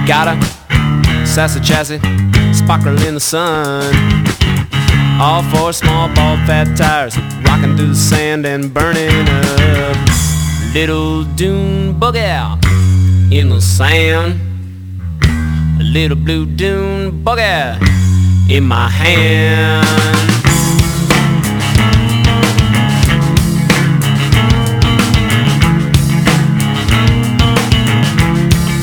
Got a sassy chassis, sparkling in the sun. All four small bald fat tires, rocking through the sand and burning up. Little dune buggy in the sand, a little blue dune buggy in my hand.